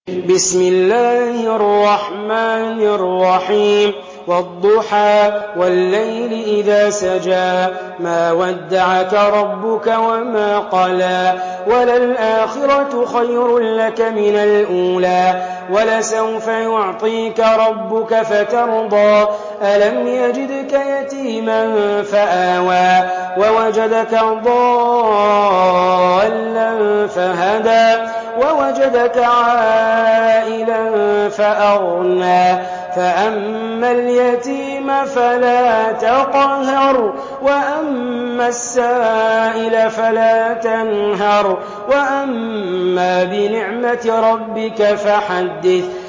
بسم الله الرحمن الرحيم والضحى والليل إذا سجى ما ودعك ربك وما قلى وللآخرة خير لك من الأولى ولسوف يعطيك ربك فترضى ألم يجدك يتيما فآوى ووجدك ضالا فهدى ووجدك عائلا فأغنى فأما اليتيم فلا تقهر وأما السائل فلا تنهر وأما بنعمة ربك فحدث